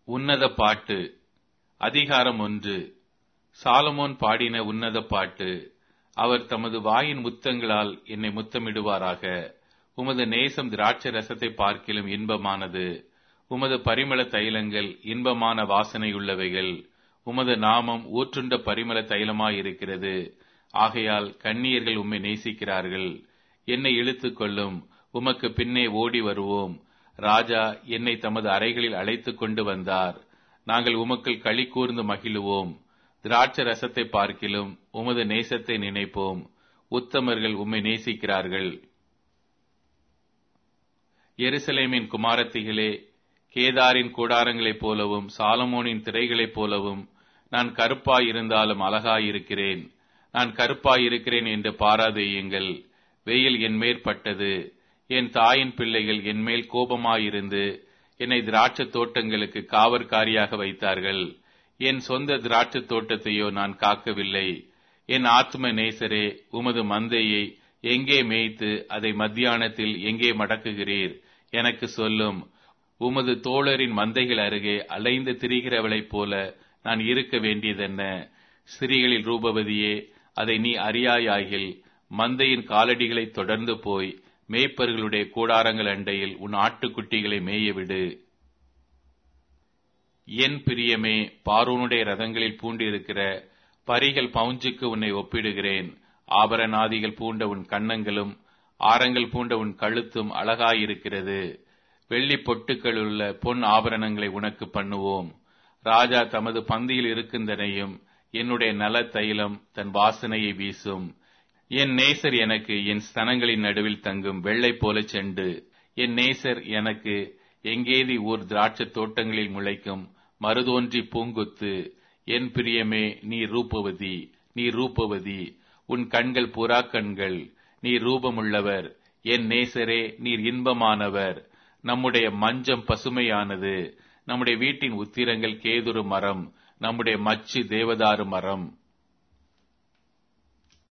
உன்னத பாட்டு. அதிகாரம் 1. சாலமோன் பாடின உன்னத பாட்டு. அவர் தமது வாயின் முத்தங்களால் என்னை முத்தமிடுவாராக. உமது நேசம் திராட்சை ரசத்தை பார்க்கிலும் இன்பமானது. உமது பரிமள தைலங்கள் இன்பமான வாசனையுள்ளவைகள். உமது நாமம் ஊற்றுண்ட பரிமள தைலமாயிருக்கிறது. ஆகையால் கன்னியர்கள் உம்மை நேசிக்கிறார்கள். என்னை இழுத்துக் கொள்ளும், உமக்கு பின்னே ஓடி வருவோம். ராஜா என்னை தமது அறைகளில் அழைத்துக் கொண்டு வந்தார். நாங்கள் உமக்குள் களி கூர்ந்து மகிழுவோம். திராட்சை ரசத்தை பார்க்கிலும் உமது நேசத்தை நினைப்போம். உத்தமர்கள் உம்மை நேசிக்கிறார்கள். எருசலேமின் குமாரத்திகளே, கேதாரின் கூடாரங்களைப் போலவும் சாலமோனின் திரைகளைப் போலவும் நான் கருப்பாயிருந்தாலும் அழகாயிருக்கிறேன். நான் கருப்பாயிருக்கிறேன் என்று பாராதேயுங்கள். வெயில் என் மேற்பட்டது. என் தாயின் பிள்ளைகள் என்மேல் கோபமாயிருந்து என்னை திராட்சை தோட்டங்களுக்கு காவற்காரியாக வைத்தார்கள். என் சொந்த திராட்சை தோட்டத்தையோ நான் காக்கவில்லை. என் ஆத்ம நேசரே, உமது மந்தையை எங்கே மேய்த்து அதை மத்தியானத்தில் எங்கே மடக்குகிறீர்? எனக்கு சொல்லும். உமது தோழரின் மந்தைகள் அருகே அலைந்து திரிகிறவளைப் போல நான் இருக்க வேண்டியதென்ன? ஸ்திரீகளில் ரூபவதியே, அதை நீ அறியாயாகில் மந்தையின் காலடிகளை தொடர்ந்து போய் மேய்ப்பர்களுடைய கூடாரங்கள் அண்டையில் உன் ஆட்டுக்குட்டிகளை மேயவிடு. என் பிரியமே, பார்வோனுடைய ரதங்களில் பூண்டிருக்கிற பரிகள் பவுஞ்சுக்கு உன்னை ஒப்பிடுகிறேன். ஆபரணாதிகள் பூண்ட உன் கன்னங்களும் ஆரங்கள் பூண்ட உன் கழுத்தும் அழகாயிருக்கிறது. வெள்ளி பொட்டுக்களுள்ள பொன் ஆபரணங்களை உனக்கு பண்ணுவோம். ராஜா தமது பந்தியில் இருக்கின்றனையும் என்னுடைய நல தைலம் தன் வாசனையை வீசும். என் நேசர் எனக்கு என் ஸ்தனங்களின் நடுவில் தங்கும் வெள்ளை போல செண்டு. என் நேசர் எனக்கு எங்கேதி ஊர் திராட்சை தோட்டங்களில் முளைக்கும் மறுதோன்றி பூங்குத்து. என் பிரியமே, நீ ரூபவதி, நீ ரூபவதி. உன் கண்கள் புறா கண்கள். நீ ரூபமுள்ளவர். என் நேசரே, நீர் இன்பமானவர். நம்முடைய மஞ்சம் பசுமையானது. நம்முடைய வீட்டின் உத்திரங்கள் கேதுரு மரம், நம்முடைய மச்சு தேவதாரு மரம்.